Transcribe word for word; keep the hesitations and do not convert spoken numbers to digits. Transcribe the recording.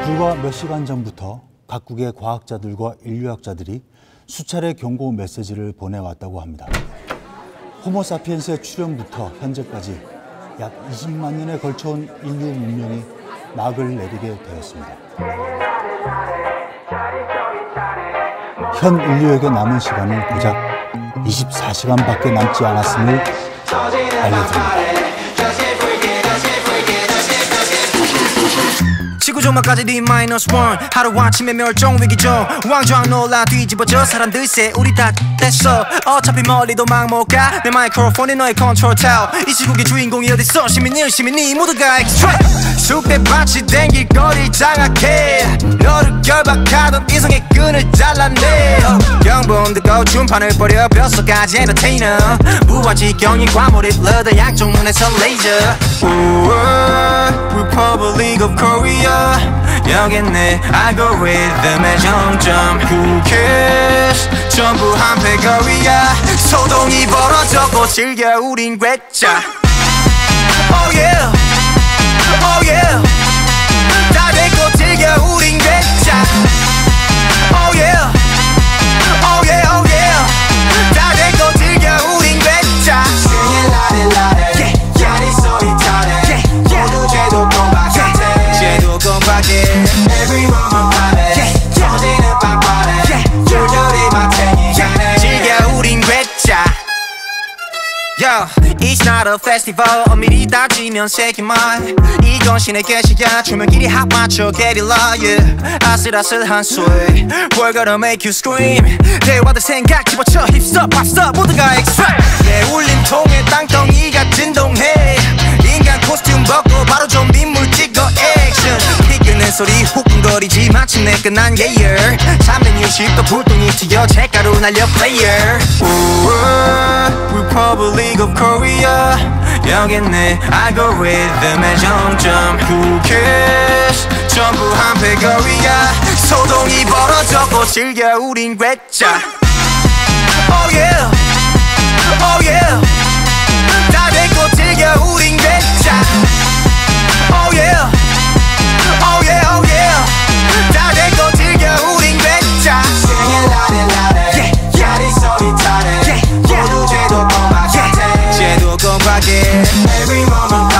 불과 몇 시간 전부터 각국의 과학자들과 인류학자들이 수차례 경고 메시지를 보내왔다고 합니다. 호모사피엔스의 출현부터 현재까지 약 이십만 년에 걸쳐온 인류 문명이 막을 내리게 되었습니다. 현 인류에게 남은 시간은 고작 이십사 시간밖에 남지 않았음을 알려드립니다. 지구 조망까지 D 마이너스 원 하루아침에 멸종 위기죠. 왕좌왕 놀라 뒤집어져 사람들 새 우리 다 됐어. 어차피 멀리도 막 못 가. 내 마이크로폰이 너의 컨트롤 타워. 이 시국의 주인공이 어딨어. 시민이 시민이 모두가 엑스트라. 쑥대밭이 댕길 거리 장악해. 너를 결박하던 이성의 끈을 잘라내. 경범 듣고 춤판을 버려 뼛속까지 엔터테이너. 무한지경인 과몰입 러더 양쪽 눈에서 레이저. Republic of Korea. 여긴 내 알고리즘의 정점. Who cares? 전부 한패거리야. 소동이 벌어졌고 즐겨 우린 괴짜. Oh yeah, oh yeah. 다 됐고 즐겨 우린 괴짜. Oh yeah, oh yeah, oh yeah. 다 됐고 즐겨 우린 괴짜. Singing 라레 라레 야리 소리 타네. 모두 죄도 공박해. 죄도 공박해. Every moment party. 터지는 빵빠레. 줄줄이 마탱이 가네. 즐겨 우린 괴짜. Yo, it's not a festival. 엄밀히 따지면 세기말. 이건 신의 계시야. 조명길이 합 맞춰 게릴라. Yeah, 아슬아슬한 소리. We're gonna make you scream. 대화들 생각 집어쳐 힙스톱 팝스톱 모두가 extract. 내 울림통에 땅덩이가 진동해. 인간 코스튬 벗고 바로 좀비물 찍어 액션. 피 끄는 소리 후끈거리지 마침내 끝난 예열. 삼백육십 도 불똥이 튀어 책가루 날려 player. Republic of Korea. 여긴 내 알고리즘의 정점. Who cares? 전부 한패거리야. 소동이 벌어졌고 즐겨 우린 괴짜. Oh yeah, oh yeah. 다 됐고 즐겨 우린 괴짜. Oh yeah, oh yeah, oh yeah. 다 됐고 즐겨 우린 괴짜. Singing 라레 라레 야리 소리 타네. 모두 죄도 공박해. 죄도 공박해. Every moment